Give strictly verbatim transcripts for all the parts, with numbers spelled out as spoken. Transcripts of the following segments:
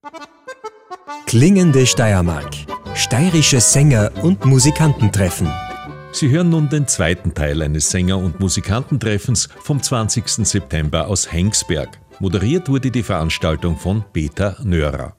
Klingende Steiermark. Steirische Sänger und Musikanten treffen. Sie hören nun den zweiten Teil eines Sänger- und Musikantentreffens vom zwanzigsten September aus Hengsberg. Moderiert wurde die Veranstaltung von Peter Nörer.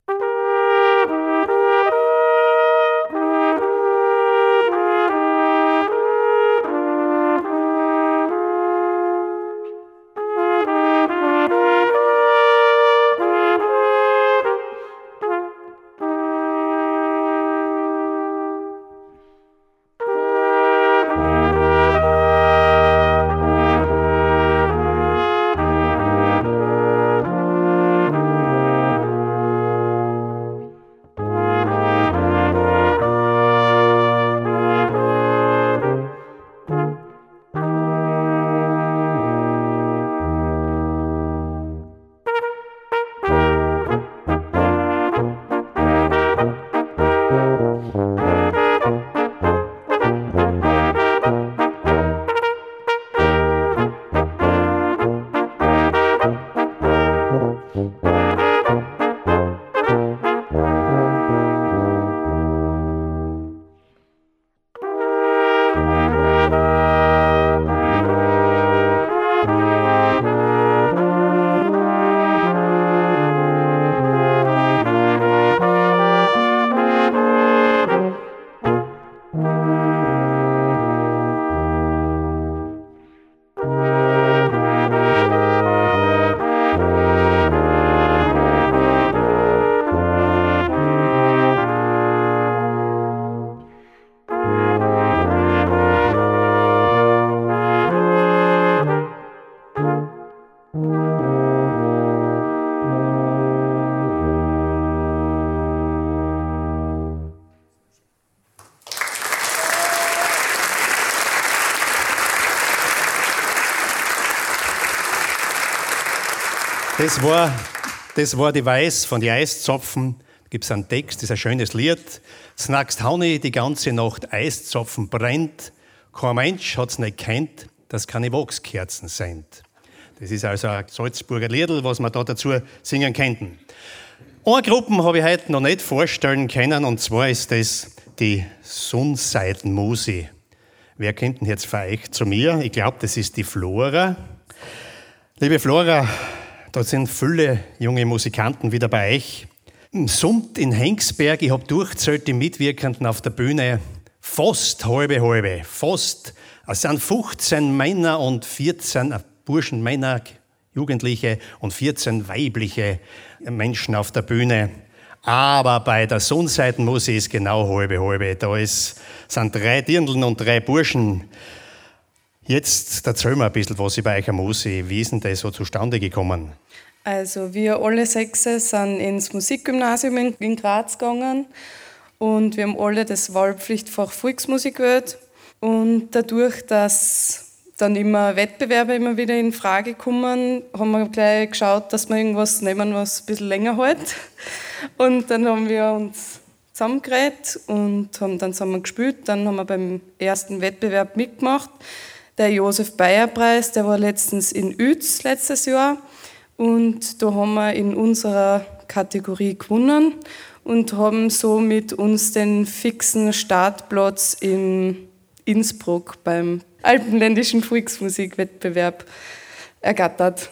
Das war, das war die Weiß von die Eiszapfen. Da gibt es einen Text, das ist ein schönes Lied. Snackst Honey, die ganze Nacht Eiszapfen brennt. Kein Mensch hat's nicht kennt, dass keine Wachskerzen sind. Das ist also ein Salzburger Liedl, was wir da dazu singen könnten. Eine Gruppe habe ich heute noch nicht vorstellen können, und zwar ist das die Sonnseitenmusi. Wer kennt denn jetzt von euch zu mir? Ich glaube, das ist die Flora. Liebe Flora, da sind viele junge Musikanten wieder bei euch. Im Sund in Hengsberg, ich habe durchgezählt, die Mitwirkenden auf der Bühne, fast halbe halbe, fast. Es sind fünfzehn Männer und vierzehn Burschen, Männer, Jugendliche und vierzehn weibliche Menschen auf der Bühne. Aber bei der Sonnseitenmusik ist genau halbe halbe. Da ist, sind drei Dirndln und drei Burschen. Jetzt erzähl mir ein bisschen was über eure Musik. Wie ist denn das so zustande gekommen? Also wir alle sechs sind ins Musikgymnasium in, in Graz gegangen und wir haben alle das Wahlpflichtfach Volksmusik gewählt. Und dadurch, dass dann immer Wettbewerbe immer wieder in Frage kommen, haben wir gleich geschaut, dass wir irgendwas nehmen, was ein bisschen länger hält. Und dann haben wir uns zusammengeredet und haben dann zusammen gespielt. Dann haben wir beim ersten Wettbewerb mitgemacht. Der Josef-Bayer-Preis, der war letztens in Uetz letztes Jahr. Und da haben wir in unserer Kategorie gewonnen und haben somit uns den fixen Startplatz in Innsbruck beim Alpenländischen Volksmusikwettbewerb ergattert.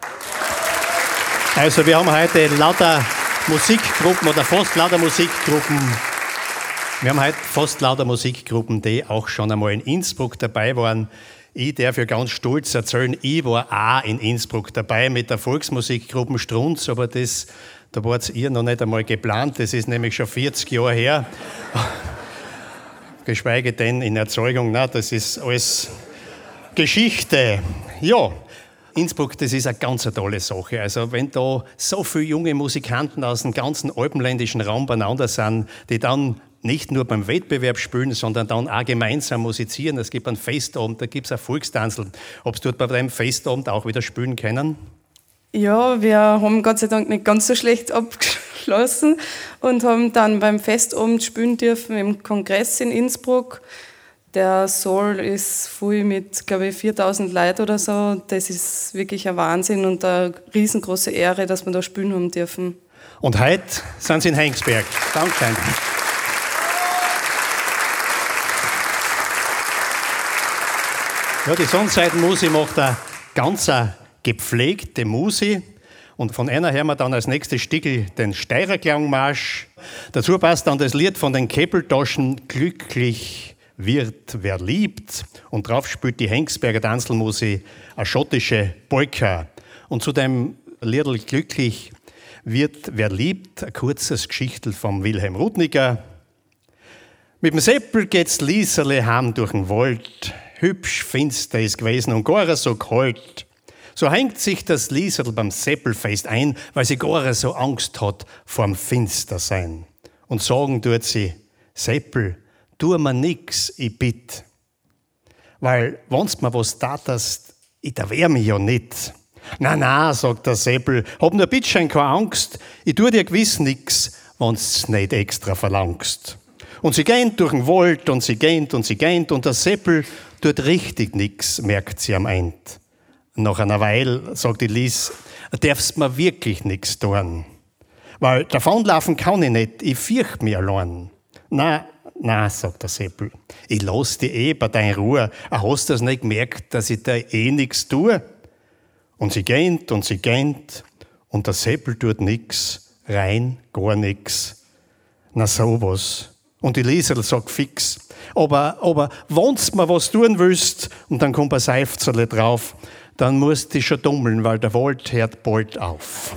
Also wir haben heute lauter Musikgruppen oder fast lauter Musikgruppen. Wir haben heute fast lauter Musikgruppen, die auch schon einmal in Innsbruck dabei waren. Ich darf ja ganz stolz erzählen, ich war auch in Innsbruck dabei mit der Volksmusikgruppe Strunz, aber das, da wart ihr noch nicht einmal geplant, das ist nämlich schon vierzig Jahre her. Geschweige denn in Erzeugung, na, das ist alles Geschichte. Ja, Innsbruck, das ist eine ganz tolle Sache. Also wenn da so viele junge Musikanten aus dem ganzen alpenländischen Raum beieinander sind, die dann nicht nur beim Wettbewerb spielen, sondern dann auch gemeinsam musizieren. Es gibt einen Festabend, da gibt es ein Volkstanzel. Ob Sie dort bei deinem Festabend auch wieder spielen können? Ja, wir haben Gott sei Dank nicht ganz so schlecht abgeschlossen und haben dann beim Festabend spielen dürfen im Kongress in Innsbruck. Der Saal ist voll mit, glaube ich, viertausend Leuten oder so. Das ist wirklich ein Wahnsinn und eine riesengroße Ehre, dass wir da spielen haben dürfen. Und heute sind sie in Hengsberg. Dankeschön. Ja, die Sonnenseitenmusik macht eine ganz gepflegte Musik. Und von einer hören wir dann als nächstes Stickel den Steirerklangmarsch. Dazu passt dann das Lied von den Keppeltaschen Glücklich wird wer liebt. Und drauf spielt die Hengsberger Tanzelmusik eine schottische Polka. Und zu dem Liedl Glücklich wird wer liebt, ein kurzes Geschichtel vom Wilhelm Rudniger. Mit dem Seppel geht's Lieserle heim durch den Wald. Hübsch finster ist gewesen und gar so kalt. So hängt sich das Lieserl beim Seppelfest ein, weil sie gar so Angst hat vorm Finstersein. Und sagen tut sie, Seppel, tu mir nix, ich bitt. Weil, wenn's mir was tatest, ich da wär mich ja nicht. Na, na, sagt der Seppel, hab nur bitteschön keine Angst, ich tu dir gewiss nix, wenn's nicht extra verlangst. Und sie gähnt durch den Wald und sie gähnt und sie gähnt und der Seppel tut richtig nix, merkt sie am End. Nach einer Weile sagt die Lies, darfst mir wirklich nix tun. Weil davonlaufen kann ich nicht, ich fürcht mich allein. Na, na, sagt der Seppel, ich lass dich eh bei deiner Ruhe. Hast du das nicht gemerkt, dass ich da eh nix tue? Und sie gähnt und sie gähnt und der Seppel tut nix, rein gar nix. Na sowas. Und die Lieserl sagt fix, aber, aber wenn's mir was tun willst, und dann kommt ein Seufzerle drauf, dann musst du dich schon dummeln, weil der Wald hört bald auf.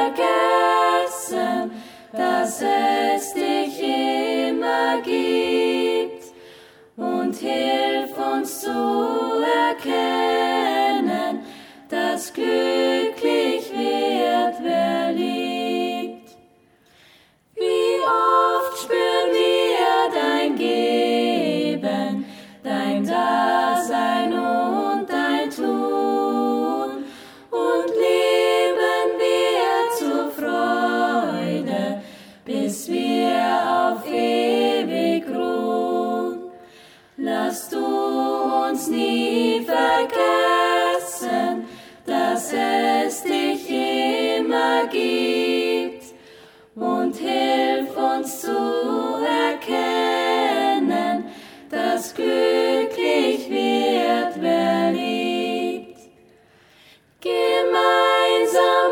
vergessen, dass es dich immer gibt, und hilf uns zu erkennen, dass glücklich wird, wer liebt. Wie oft spüren wir dein Geben, dein Dasein und dein Tun, und leben wir zur Freude, bis wir auf ewig ruhen. Lass du uns nie vergessen, dass es dich immer gibt, und hilf uns zu erkennen, dass glücklich wird, wer liebt. Gemeinsam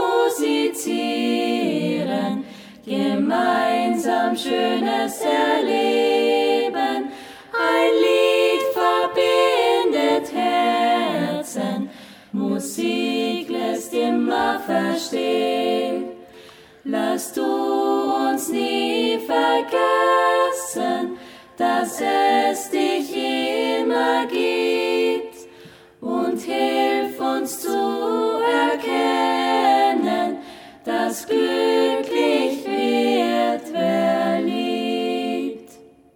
musizieren, gemeinsam Schönes erleben, ein Lied verbindet Herzen, Musik lässt immer verstehen. Lass du uns nie vergessen, dass es dich immer gibt, und hilf uns zu erkennen, dass glücklich wird, wer liebt.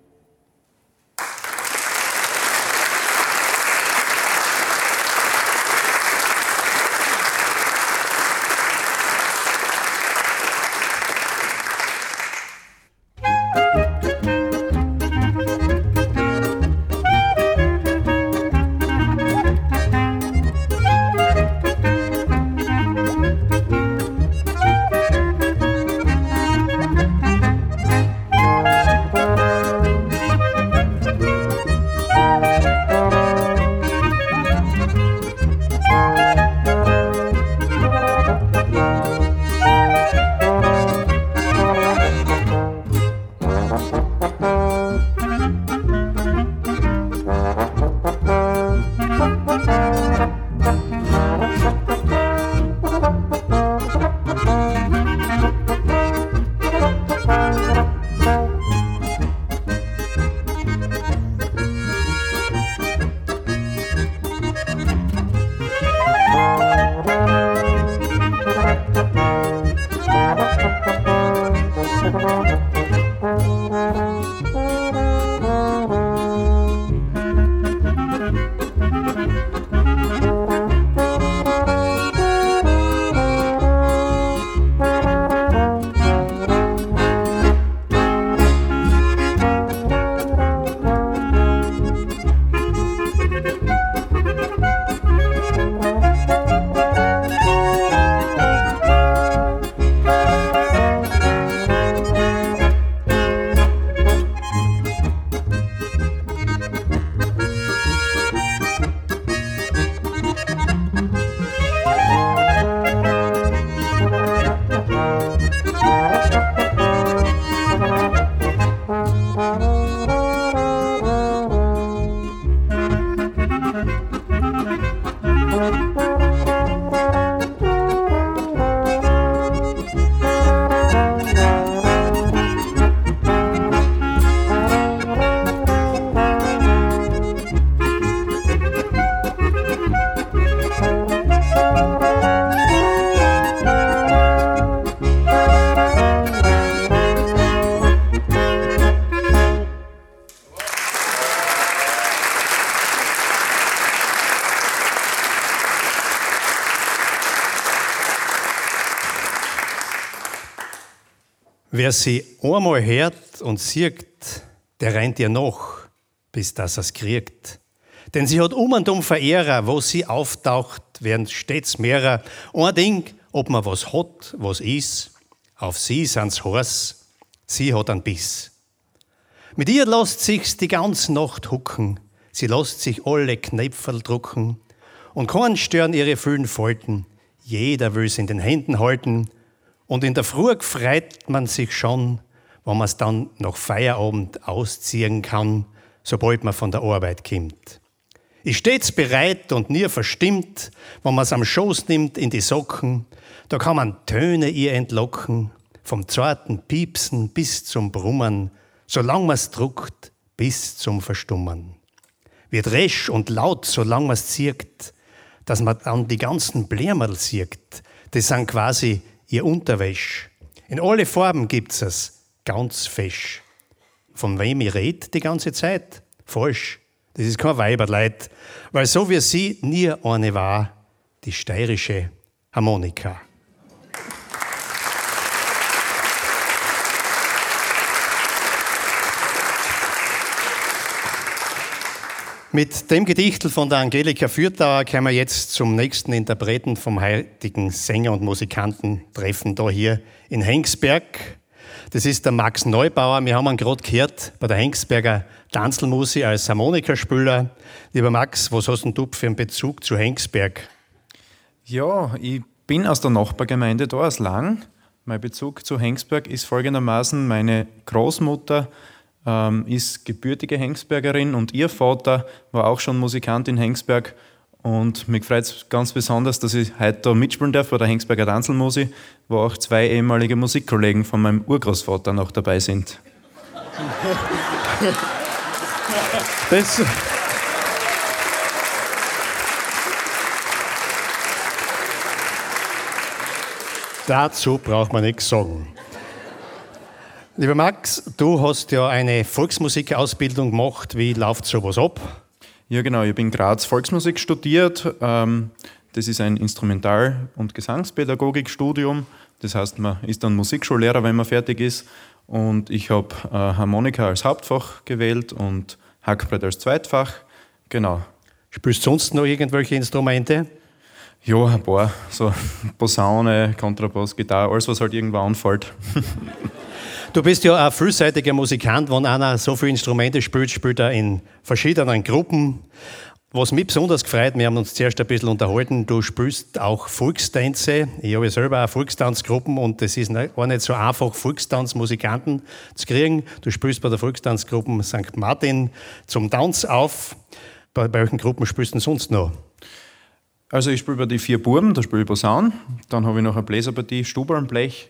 Wer sie einmal hört und sieht, der rennt ihr noch, bis dass er's kriegt. Denn sie hat um und um Verehrer, wo sie auftaucht, werden stets mehrer. Ein Ding, ob man was hat, was ist, auf sie sind's heiß, sie hat einen Biss. Mit ihr lässt sich's die ganze Nacht hucken, sie lässt sich alle Knäpferl drucken und keinen stören ihre vielen Falten. Jeder will's in den Händen halten und in der Früh freut man sich schon, wenn man's dann nach Feierabend ausziehen kann, sobald man von der Arbeit kommt. Ist stets bereit und nie verstimmt, wenn man's am Schoß nimmt in die Socken, Da kann man Töne ihr entlocken, vom zarten Piepsen bis zum Brummen, solang man's druckt, bis zum Verstummen. Wird resch und laut, solang man's zirkt, dass man an die ganzen Blärmerl sieht. Das sind quasi ihr Unterwäsch. In alle Farben gibt's es, ganz fesch. Von wem ich red die ganze Zeit? Falsch, das ist kein Weiberleid, weil so wie sie nie eine war, die steirische Harmonika. Mit dem Gedichtel von der Angelika Fürthauer kommen wir jetzt zum nächsten Interpreten vom heutigen Sänger- und Musikantentreffen da hier in Hengsberg. Das ist der Max Neubauer. Wir haben ihn gerade gehört bei der Hengsberger Tanzlmusik als Harmonikaspieler. Lieber Max, was hast denn du für einen Bezug zu Hengsberg? Ja, ich bin aus der Nachbargemeinde da, aus Lang. Mein Bezug zu Hengsberg ist folgendermaßen: Meine Großmutter ähm, ist gebürtige Hengsbergerin und ihr Vater war auch schon Musikant in Hengsberg. Und mich freut es ganz besonders, dass ich heute da mitspielen darf bei der Hengsberger Tanzlmusik, wo auch zwei ehemalige Musikkollegen von meinem Urgroßvater noch dabei sind. Das Dazu braucht man nichts sagen. Lieber Max, du hast ja eine Volksmusikausbildung gemacht. Wie läuft sowas ab? Ja genau, ich habe in Graz Volksmusik studiert. Das ist ein Instrumental- und Gesangspädagogikstudium. Das heißt, man ist dann Musikschullehrer, wenn man fertig ist. Und ich habe Harmonika als Hauptfach gewählt und Hackbrett als Zweitfach. Genau. Spielst du sonst noch irgendwelche Instrumente? Ja, ein paar. So Posaune, Kontrabass, Gitarre, alles, was halt irgendwo anfällt. Du bist ja ein vielseitiger Musikant. Wenn einer so viele Instrumente spielt, spielt er in verschiedenen Gruppen. Was mich besonders gefreut, wir haben uns zuerst ein bisschen unterhalten, du spielst auch Volkstänze. Ich habe ja selber auch Volkstanzgruppen und es ist auch nicht so einfach, Volkstanzmusikanten zu kriegen. Du spielst bei der Volkstanzgruppe Sankt Martin zum Tanz auf. Bei welchen Gruppen spielst du denn sonst noch? Also ich spiele bei die vier Buben, da spiele ich Posaune. Dann habe ich noch eine Bläserpartie, Stubelnblech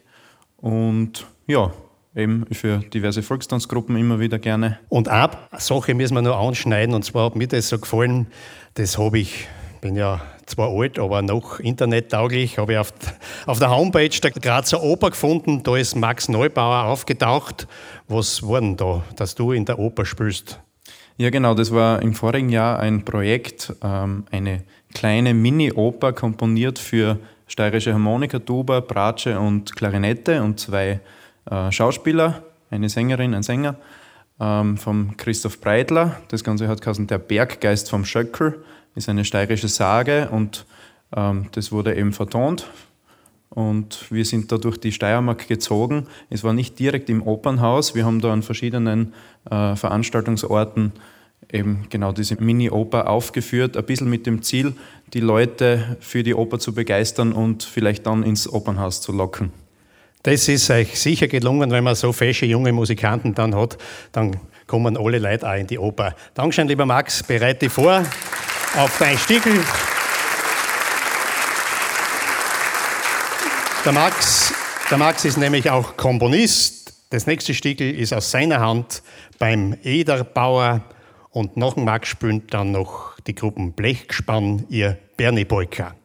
und ja, eben für diverse Volkstanzgruppen immer wieder gerne. Und eine Sache müssen wir noch anschneiden, und zwar hat mir das so gefallen, das habe ich, bin ja zwar alt, aber noch internettauglich, habe ich auf, auf der Homepage der Grazer Oper gefunden, da ist Max Neubauer aufgetaucht. Was war denn da, dass du in der Oper spielst? Ja genau, das war im vorigen Jahr ein Projekt, ähm, eine kleine Mini-Oper komponiert für steirische Harmonika, Tuba, Bratsche und Klarinette und zwei äh, Schauspieler, eine Sängerin, ein Sänger, ähm, vom Christoph Breitler. Das Ganze hat geheißen Der Berggeist vom Schöckel, ist eine steirische Sage und ähm, das wurde eben vertont. Und wir sind da durch die Steiermark gezogen. Es war nicht direkt im Opernhaus, wir haben da an verschiedenen äh, Veranstaltungsorten eben genau diese Mini-Oper aufgeführt, ein bisschen mit dem Ziel, die Leute für die Oper zu begeistern und vielleicht dann ins Opernhaus zu locken. Das ist euch sicher gelungen, wenn man so fesche junge Musikanten dann hat, dann kommen alle Leute auch in die Oper. Dankeschön, lieber Max, bereite dich vor auf dein Stiegel. Der Max, der Max ist nämlich auch Komponist. Das nächste Stiegel ist aus seiner Hand beim Ederbauer. Und nach dem Max spielt dann noch die Gruppen Blechgespann ihr Bernie Polka.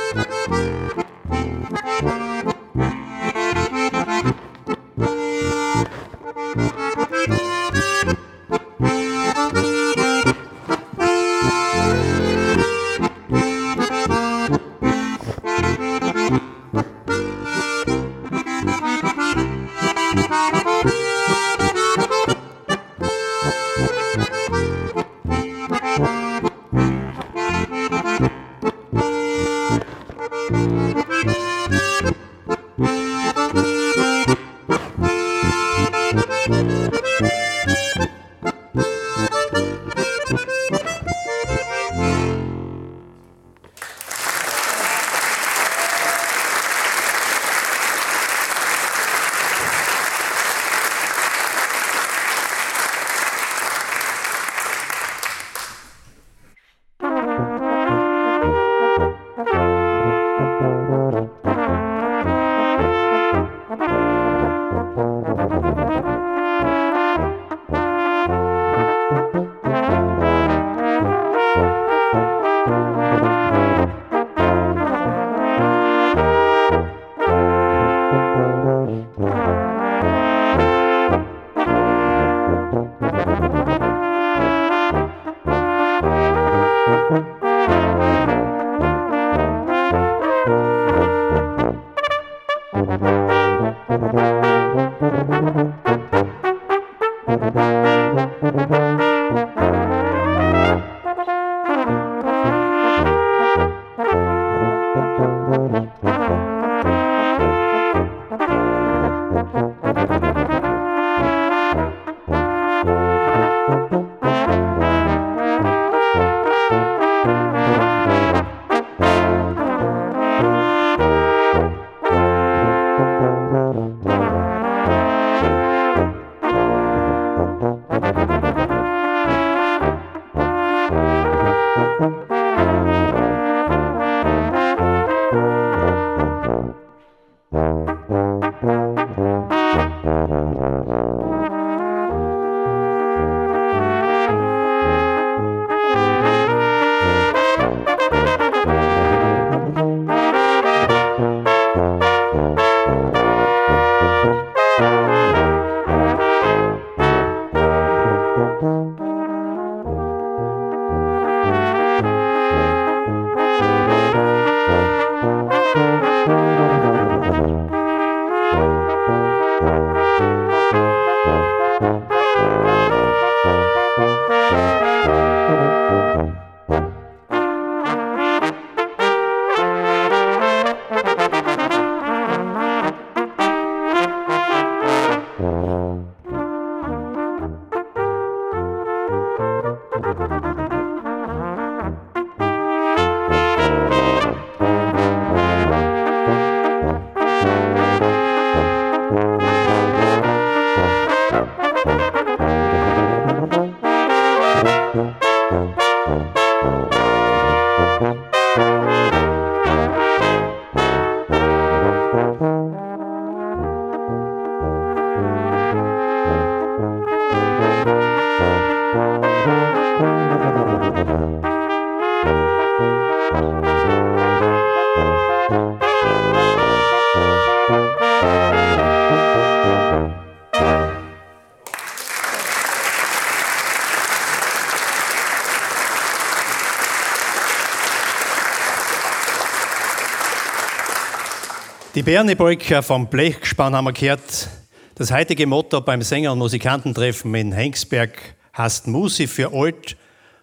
Die Bärnepolka vom Blechgespann haben wir gehört. Das heutige Motto beim Sänger- und Musikantentreffen in Hengsberg heißt Musik für alt,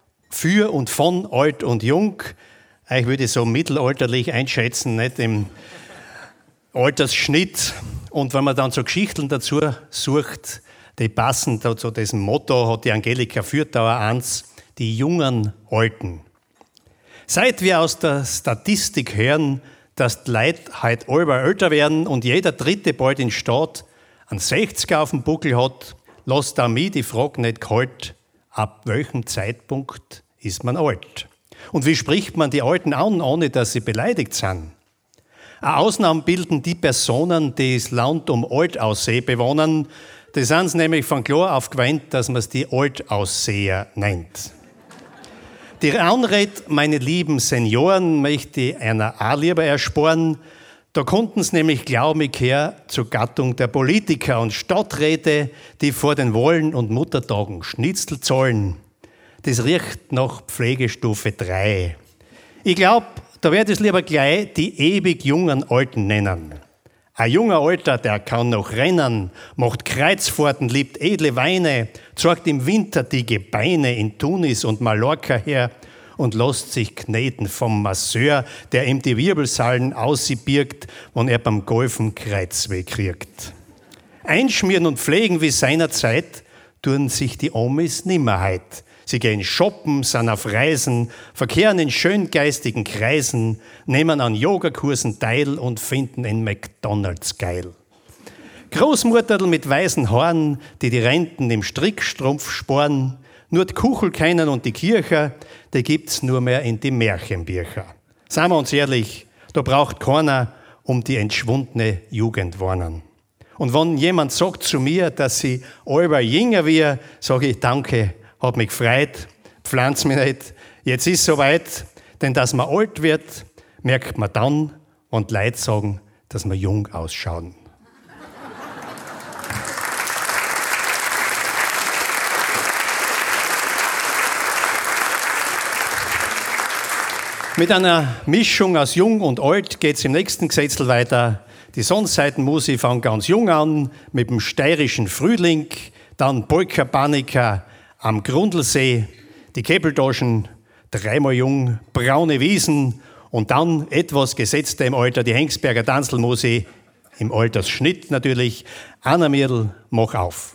für und von alt und jung. Ich würde so mittelalterlich einschätzen, nicht im Altersschnitt. Und wenn man dann so Geschichten dazu sucht, die passen da zu diesem Motto, hat die Angelika Fürthauer eins, die jungen Alten. Seit wir aus der Statistik hören, dass die Leute heute alle älter werden und jeder Dritte bald in Stadt einen sechziger auf dem Buckel hat, lässt auch mich die Frage nicht kalt, ab welchem Zeitpunkt ist man alt? Und wie spricht man die Alten an, ohne dass sie beleidigt sind? Eine Ausnahme bilden die Personen, die das Land um Altaussee bewohnen. Die sind nämlich von klar auf gewöhnt, dass man es die Altausseher nennt. Die Anrede, meine lieben Senioren, möchte ich einer auch lieber ersparen. Da konnten sie nämlich glauben, ich gehöre zur Gattung der Politiker und Stadträte, die vor den Wahlen und Muttertagen Schnitzel zahlen. Das riecht nach Pflegestufe drei. Ich glaube, da werde ich lieber gleich die ewig jungen Alten nennen. Ein junger Alter, der kann noch rennen, macht Kreuzfahrten, liebt edle Weine, zeigt im Winter die Gebeine in Tunis und Mallorca her und lässt sich kneten vom Masseur, der ihm die Wirbelsäulen aussibirgt, wenn er beim Golfen Kreuzweh kriegt. Einschmieren und pflegen wie seinerzeit tun sich die Omis nimmerheit. Sie gehen shoppen, sind auf Reisen, verkehren in schöngeistigen Kreisen, nehmen an Yogakursen teil und finden in McDonalds geil. Großmutterl mit weißen Haaren, die die Renten im Strickstrumpf sporen, nur die Kuchel kennen und die Kirche, die gibt's nur mehr in die Märchenbücher. Seien wir uns ehrlich, da braucht keiner um die entschwundene Jugend warnen. Und wenn jemand sagt zu mir, dass sie allweil jünger wir, sage ich danke, hat mich gefreut, pflanzt mich nicht. Jetzt ist es soweit, denn dass man alt wird, merkt man dann, wenn die Leute sagen, dass wir jung ausschauen. Mit einer Mischung aus jung und alt geht es im nächsten Gesetzel weiter. Die Sonnenseitenmusik fängt ganz jung an, mit dem steirischen Frühling, dann Polka Panika am Grundlsee, die Käppeltaschen, dreimal jung, braune Wiesen und dann etwas gesetzter im Alter, die Hengsberger Tanzelmusik, im Altersschnitt natürlich. Anna Mirdl, mach auf.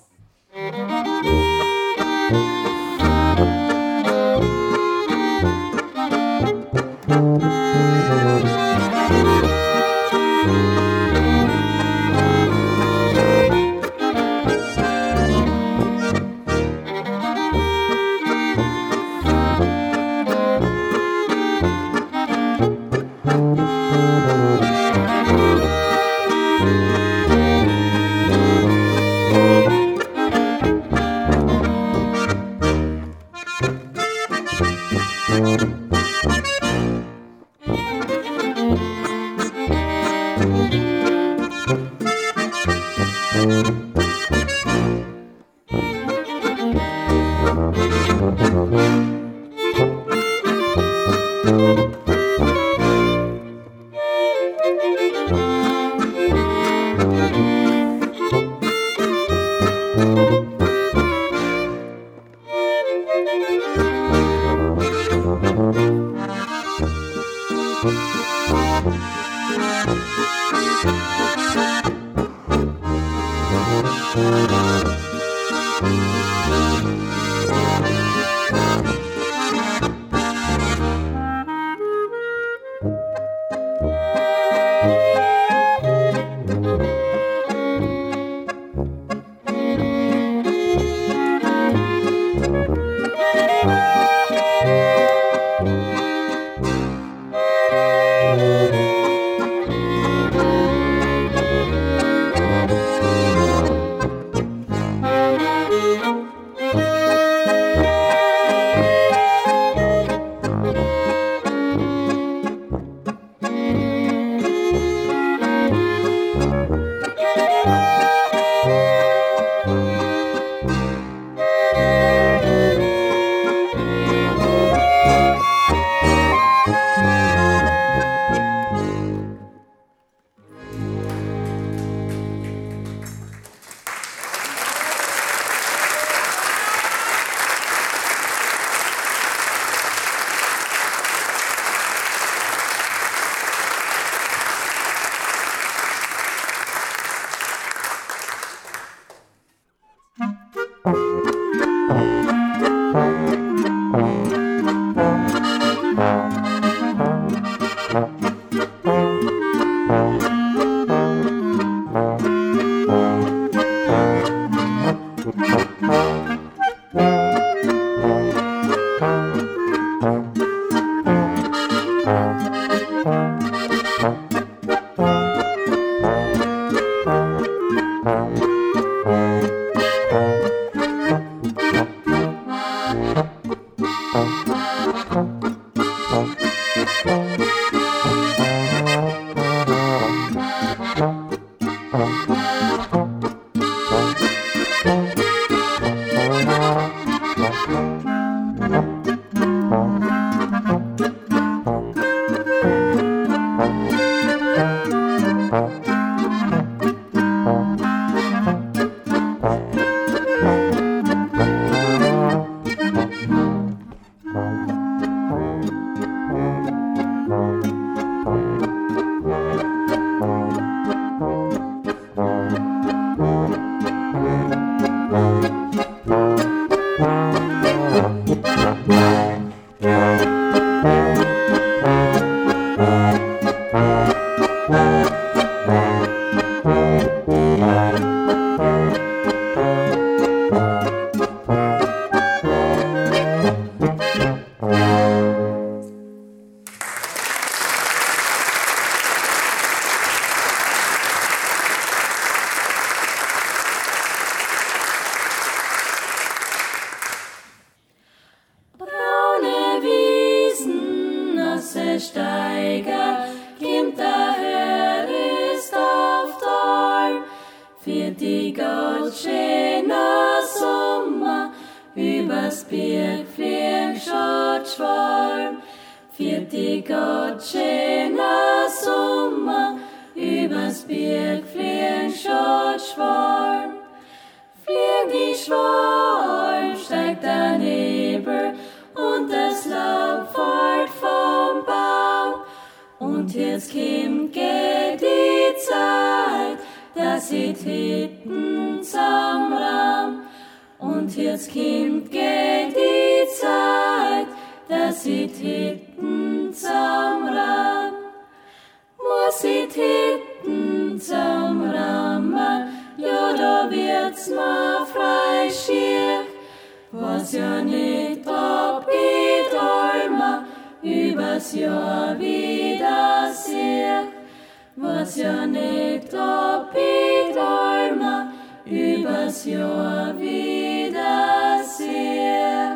für die Gott schöner Sommer, übers Berg fliegt Schwarm, für die Gott schöner Sommer, übers Berg fliegt Schwarm. Flieg die Schwarm, steigt der Nebel und das Laub fällt vom Baum. Und jetzt kommt geht die Zeit, dass sie Hitten zum Raum. Und jetzt kommt geht die Zeit, dass sie Hitten zum Raum. Muss ich Hitten zum Raum, ja, da wird's mir frei schier, was ja nicht abgeht, allma übers Jahr wieder sehr. Was ja nicht abgeht, allma übers Jahr wieder sehr.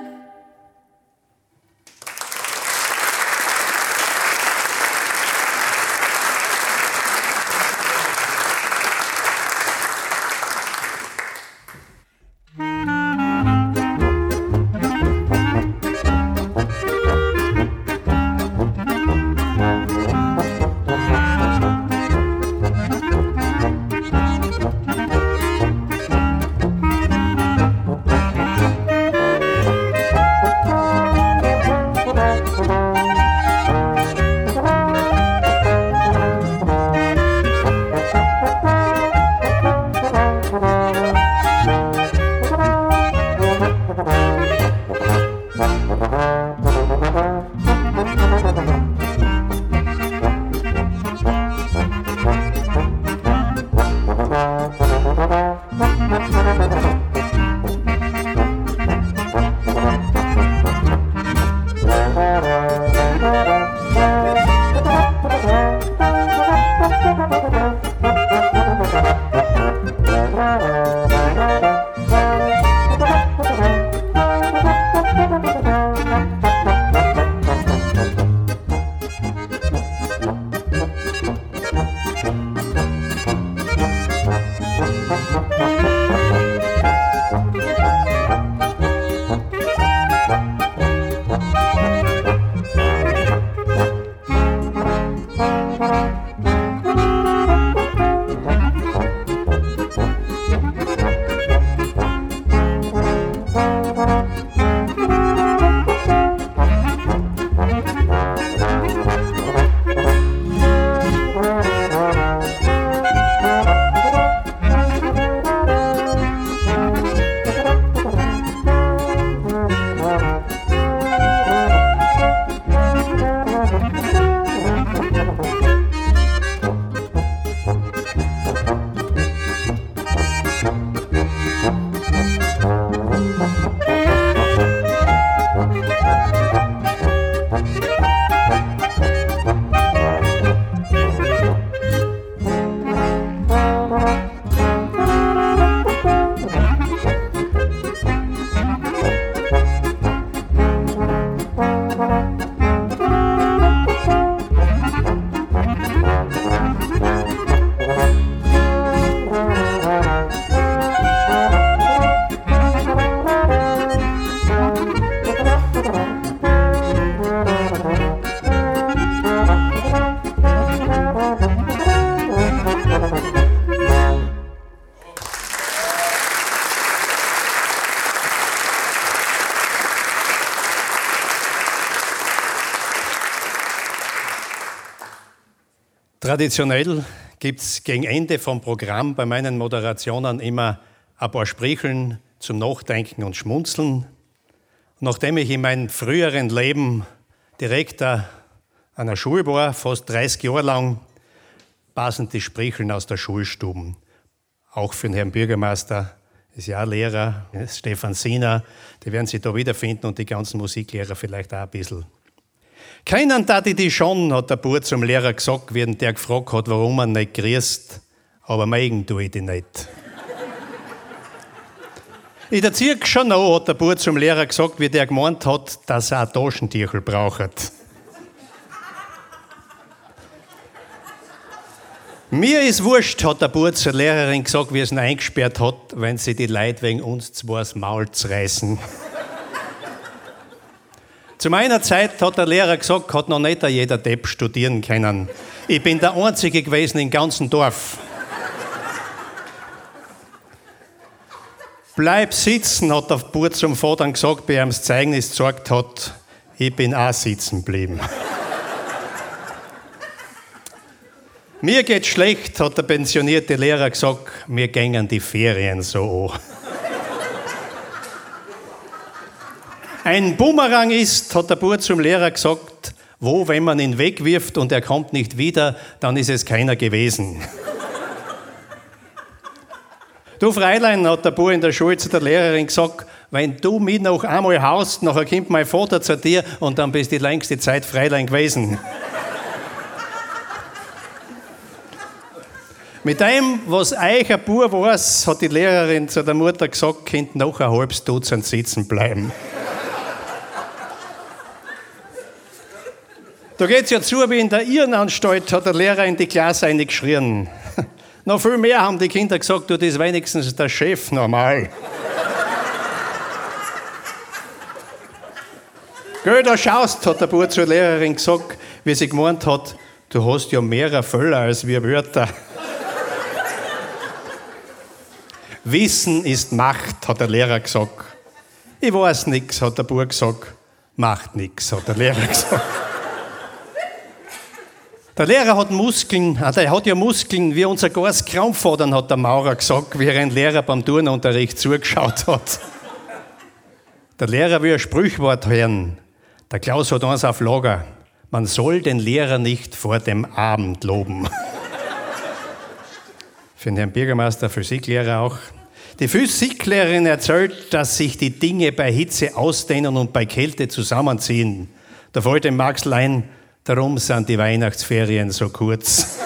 Traditionell gibt es gegen Ende vom Programm bei meinen Moderationen immer ein paar Sprücheln zum Nachdenken und Schmunzeln. Nachdem ich in meinem früheren Leben Direktor einer Schule war, fast dreißig Jahre lang, passen die Sprücheln aus der Schulstuben. Auch für den Herrn Bürgermeister, ist ja auch Lehrer, Stefan Siener, die werden sich da wiederfinden und die ganzen Musiklehrer vielleicht auch ein bisschen. Keinen tat ich die schon, hat der Bub zum Lehrer gesagt, während der gefragt hat, warum er nicht grüßt, aber mögen tue ich die nicht. Ich erzähle schon noch, hat der Bub zum Lehrer gesagt, wie der gemeint hat, dass er ein Taschentüchel braucht. Mir ist wurscht, hat der Bub zur Lehrerin gesagt, wie es ihn eingesperrt hat, wenn sie die Leute wegen uns zwei das Maul zerreißen. Zu meiner Zeit hat der Lehrer gesagt, hat noch nicht jeder Depp studieren können. Ich bin der Einzige gewesen im ganzen Dorf. Bleib sitzen, hat der Bub zum Vater gesagt, bei ihm das Zeugnis gezeigt hat. Ich bin auch sitzen geblieben. Mir geht's schlecht, hat der pensionierte Lehrer gesagt, mir gängen die Ferien so an. Ein Bumerang ist, hat der Bub zum Lehrer gesagt, wo, wenn man ihn wegwirft und er kommt nicht wieder, dann ist es keiner gewesen. Du Fräulein, hat der Bub in der Schule zu der Lehrerin gesagt, wenn du mich noch einmal haust, nachher kommt mein Vater zu dir und dann bist du die längste Zeit Fräulein gewesen. Mit dem, was euch ein Bub weiß, hat die Lehrerin zu der Mutter gesagt, könnt noch ein halbes Dutzend sitzen bleiben. Da geht's ja zu, wie in der Irrenanstalt, hat der Lehrer in die Klasse eingeschrien. Noch viel mehr haben die Kinder gesagt, du, das ist wenigstens der Chef normal. Gell, da schaust, hat der Bub zur Lehrerin gesagt, wie sie gemeint hat, du hast ja mehr Völler als wir Wörter. Wissen ist Macht, hat der Lehrer gesagt. Ich weiß nix, hat der Bub gesagt. Macht nix, hat der Lehrer gesagt. Der Lehrer hat Muskeln, ah, der hat ja Muskeln wie unser Gars Krampfadern, hat der Maurer gesagt, wie er ein Lehrer beim Turnunterricht zugeschaut hat. Der Lehrer will ein Sprichwort hören. Der Klaus hat eins auf Lager. Man soll den Lehrer nicht vor dem Abend loben. Für den Herrn Bürgermeister, Physiklehrer auch. Die Physiklehrerin erzählt, dass sich die Dinge bei Hitze ausdehnen und bei Kälte zusammenziehen. Da fällt dem Max ein, darum sind die Weihnachtsferien so kurz.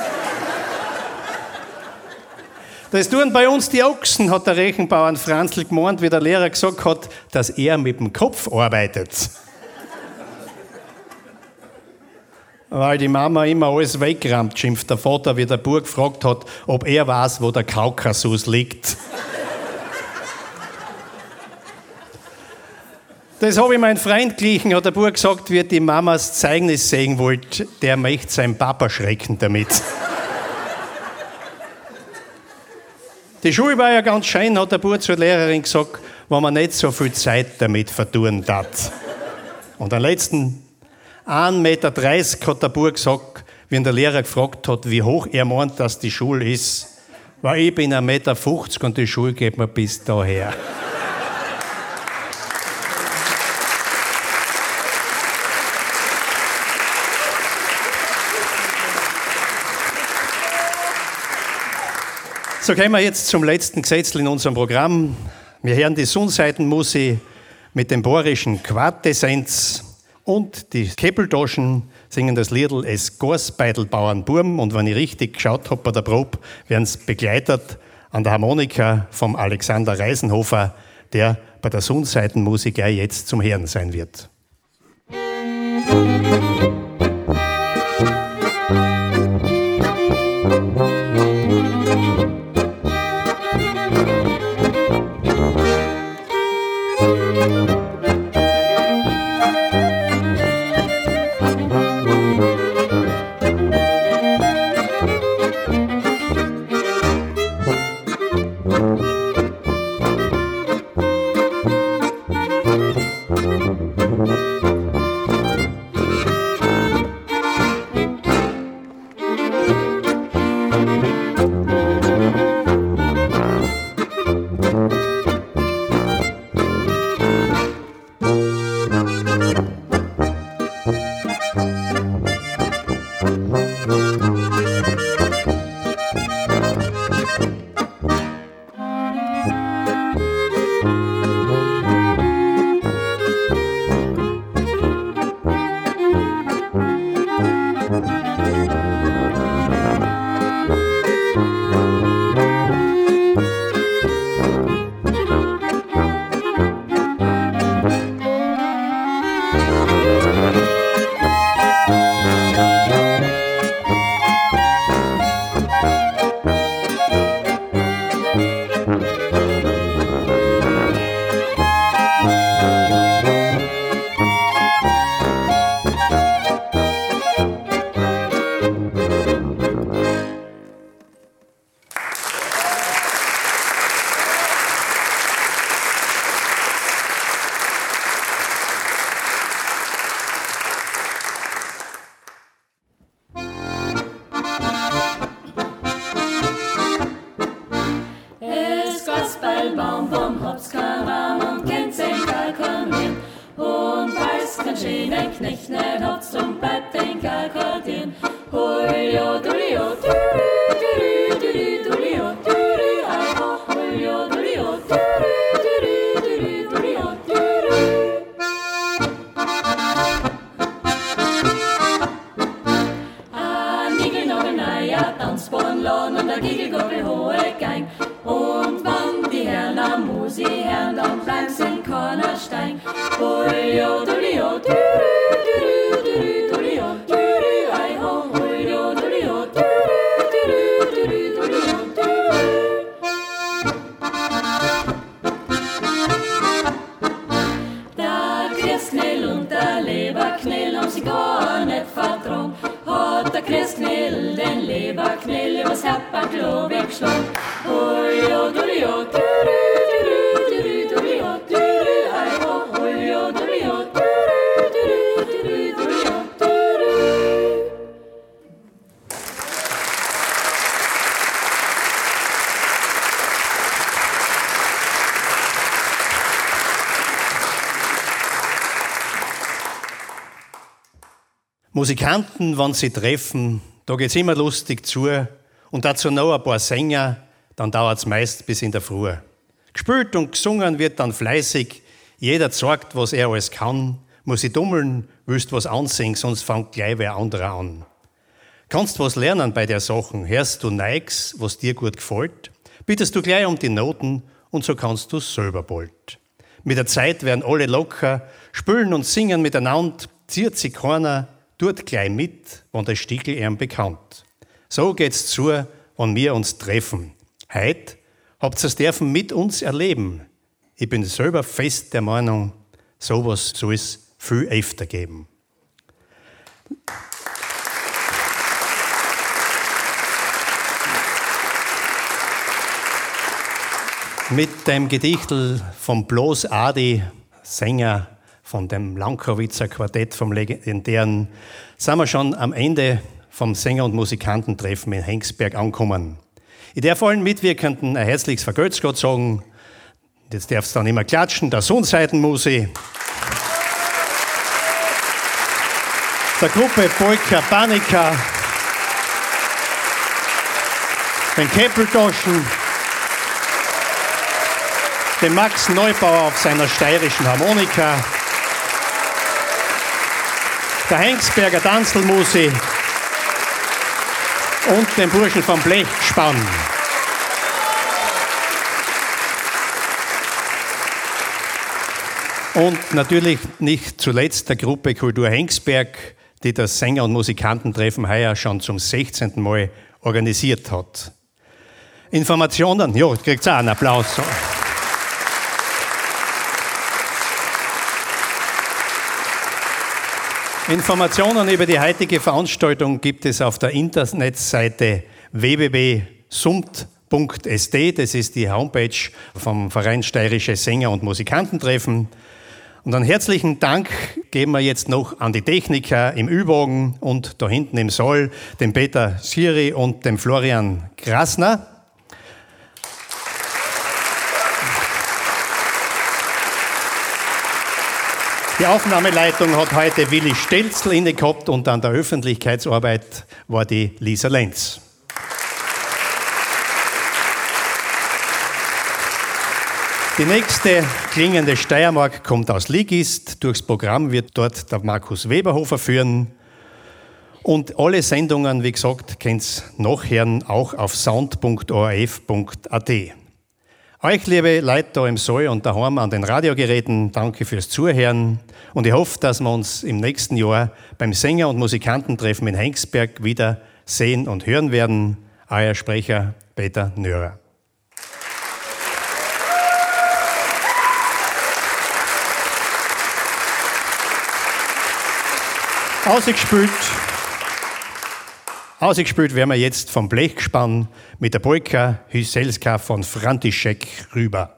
Das tun bei uns die Ochsen, hat der Rechenbauern Franzl gemeint, wie der Lehrer gesagt hat, dass er mit dem Kopf arbeitet. Weil die Mama immer alles wegrammt, schimpft der Vater, wie der Bub gefragt hat, ob er weiß, wo der Kaukasus liegt. Das habe ich meinen Freund glichen, hat der Bub gesagt, wie die Mama das Zeugnis sehen wollte, der möchte seinen Papa schrecken damit. Die Schule war ja ganz schön, hat der Bub zur Lehrerin gesagt, wenn man nicht so viel Zeit damit vertun darf. Und am letzten ein Meter dreißig hat der Bub gesagt, wie ihn der Lehrer gefragt hat, wie hoch er meint, dass die Schule ist. Weil ich bin ein Meter fünfzig und die Schule geht mir bis daher. So kommen wir jetzt zum letzten Gesetz in unserem Programm. Wir hören die Sonnseitenmusik mit dem bohrischen Quatessenz und die Keppeltaschen singen das Liedl Es Gorsbeidelbauern Burm. Und wenn ich richtig geschaut habe bei der Probe, werden sie begleitet an der Harmonika vom Alexander Reisenhofer, der bei der Sonnseitenmusik auch jetzt zum Hören sein wird. Baum, Baum, habt's kein Raum und kennt sein Kalkonieren. Und weil's kein schöner Knecht nicht hat's, drum bleibt den Kalkadieren. Hulio, dulio, dürü, dürü, dürü, dulio, dürü, ei ho, hulio, dulio, dürü, dürü, dürü, dulio, dürü. A Nigel noch ein neuer Tanzbodenladen und a Gigelgabel hohe Gang. Und wann die Herren am Musi hören, dann bleiben's in keiner Stein. Hulio, dulio, dürü, dürü, dürü, dulio, dürü, ei ho, hulio, dulio, dürü, dürü, dürü, dulio, dürü. Der Christknell und der Leberknell haben sich gar nicht vertragen. Hat der Christknell den Leberknell übers Herberklo weggeschlagen. Hulio, dulio, dürü, dürü, dürü, dulio, dürü, ei ho, hulio, dulio, dürü, dürü, dürü, dulio, dürü. Musikanten, wenn sie treffen, da geht's immer lustig zu. Und dazu noch ein paar Sänger, dann dauert's meist bis in der Früh. Gespielt und gesungen wird dann fleißig, jeder zeigt, was er alles kann. Muss ich dummeln, willst was ansingen, sonst fängt gleich wer anderer an. Kannst was lernen bei der Sachen, hörst du neigs, was dir gut gefällt, bittest du gleich um die Noten und so kannst du's selber bald. Mit der Zeit werden alle locker, spülen und singen miteinander, ziert sich keiner, tut gleich mit, wenn der Stickel ihm bekannt. So geht's zu, wenn wir uns treffen. Heut habt ihr's dürfen mit uns erleben. Ich bin selber fest der Meinung, sowas soll es viel öfter geben. Mit dem Gedichtel von Bloß Adi, Sänger von dem Lankowitzer Quartett, vom legendären, sind wir schon am Ende vom Sänger- und Musikantentreffen in Hengsberg angekommen. Ich darf allen Mitwirkenden ein herzliches Vergelt's Gott sagen. Jetzt darf's dann immer klatschen, der Sonnseitenmusi, der Gruppe Polka Panika, den Keppeltaschen, den Max Neubauer auf seiner steirischen Harmonika, der Hengsberger Tanzelmusi und den Burschen vom Blechgespann. Und natürlich nicht zuletzt der Gruppe Kultur Hengsberg, die das Sänger- und Musikantentreffen heuer schon zum sechzehnten Mal organisiert hat. Informationen, ja, kriegt's auch einen Applaus. So. Informationen über die heutige Veranstaltung gibt es auf der Internetseite w w w punkt sumt punkt s d. Das ist die Homepage vom Verein Steirische Sänger- und Musikantentreffen. Und einen herzlichen Dank geben wir jetzt noch an die Techniker im Ü-Wagen und da hinten im Saal, dem Peter Schiri und dem Florian Grasner. Die Aufnahmeleitung hat heute Willi Stelzl inne gehabt und an der Öffentlichkeitsarbeit war die Lisa Lenz. Die nächste klingende Steiermark kommt aus Ligist. Durchs Programm wird dort der Markus Weberhofer führen. Und alle Sendungen, wie gesagt, könnt ihr nachhören, auch auf sound punkt o r f punkt a t. Euch, liebe Leute da im Saal und daheim an den Radiogeräten, danke fürs Zuhören. Und ich hoffe, dass wir uns im nächsten Jahr beim Sänger- und Musikantentreffen in Hengsberg wieder sehen und hören werden. Euer Sprecher Peter Nörer. Ausgespült, ausgespült werden wir jetzt vom Blechgespann mit der Polka Hyselska von František rüber.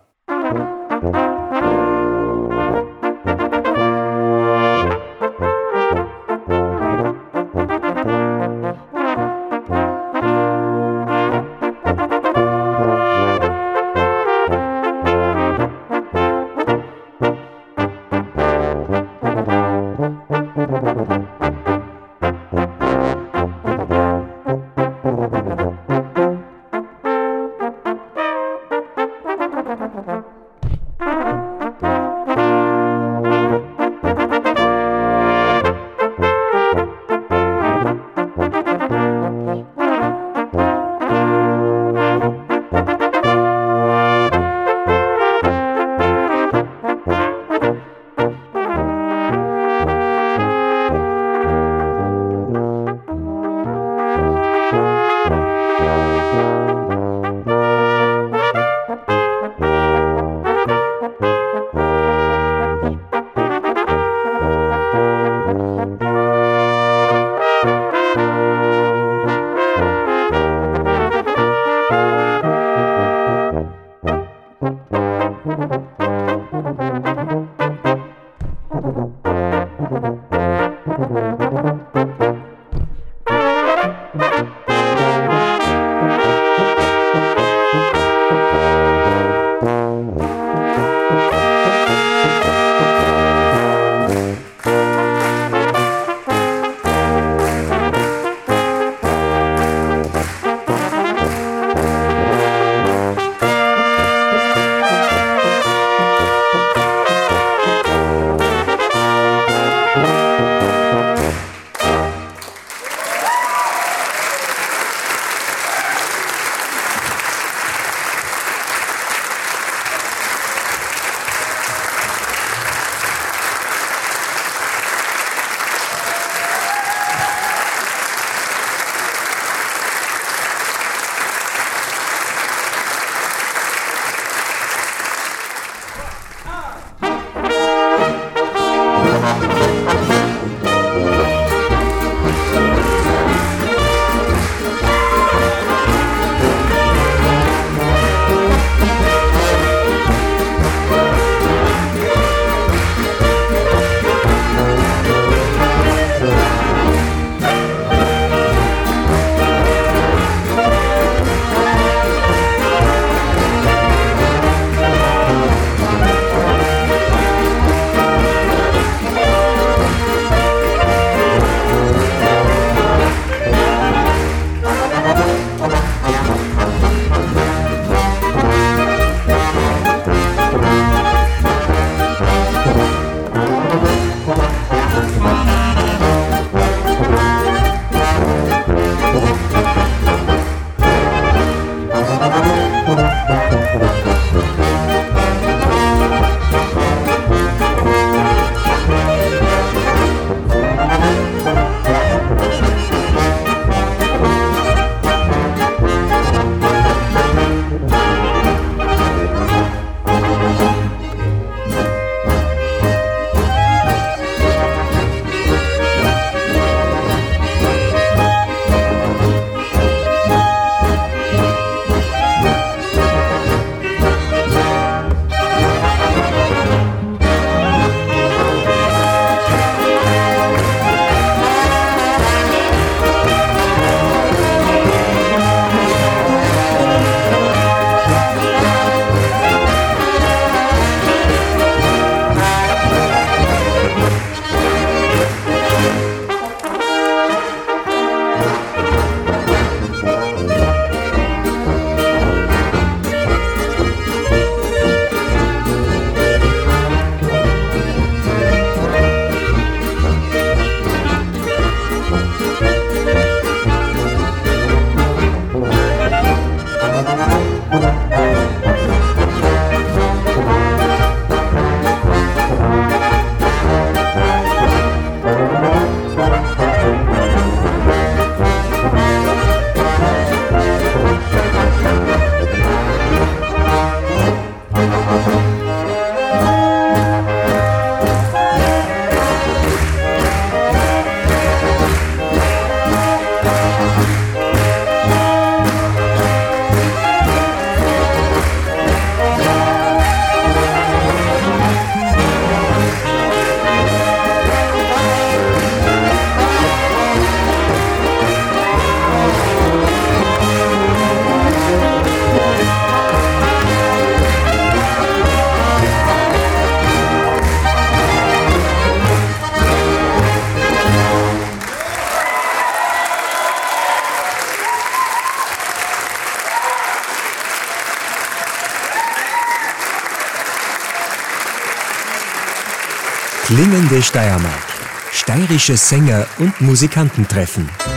Klingende Steiermark. Steirische Sänger und Musikantentreffen.